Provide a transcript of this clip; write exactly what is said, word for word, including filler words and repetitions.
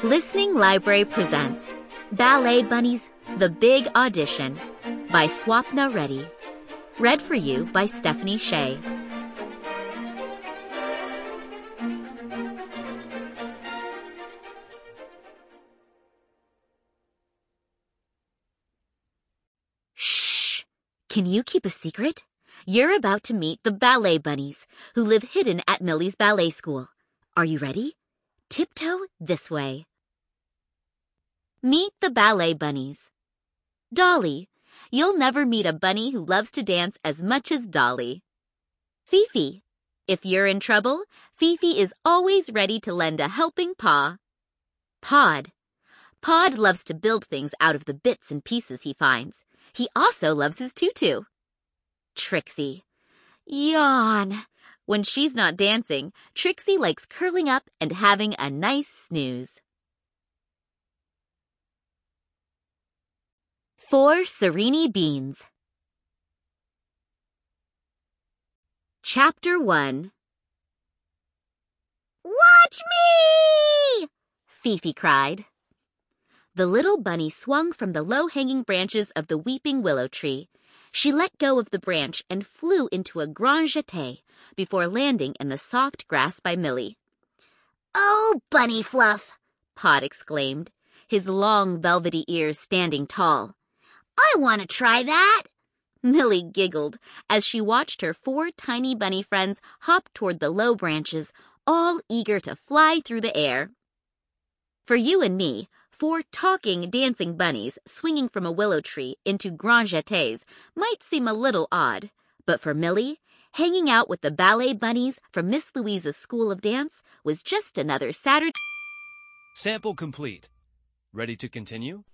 Listening Library presents Ballet Bunnies, The Big Audition by Swapna Reddy. Read for you by Stephanie Shea. Shh! Can you keep a secret? You're about to meet the Ballet Bunnies, who live hidden at Millie's Ballet School. Are you ready? Tiptoe this way. Meet the Ballet Bunnies. Dolly. You'll never meet a bunny who loves to dance as much as Dolly. Fifi. If you're in trouble, Fifi is always ready to lend a helping paw. Pod. Pod loves to build things out of the bits and pieces he finds. He also loves his tutu. Trixie. Yawn. When she's not dancing, Trixie likes curling up and having a nice snooze. Four Sereni Beans. Chapter one. Watch me! Fifi cried. The little bunny swung from the low-hanging branches of the weeping willow tree. She let go of the branch and flew into a grand jeté before landing in the soft grass by Millie. "Oh, Bunny Fluff!" Pod exclaimed, his long velvety ears standing tall. "I want to try that!" Millie giggled as she watched her four tiny bunny friends hop toward the low branches, all eager to fly through the air. For you and me, four talking, dancing bunnies swinging from a willow tree into grand jetés might seem a little odd, but for Millie, hanging out with the ballet bunnies from Miss Louisa's School of Dance was just another Saturday. Sample complete. Ready to continue?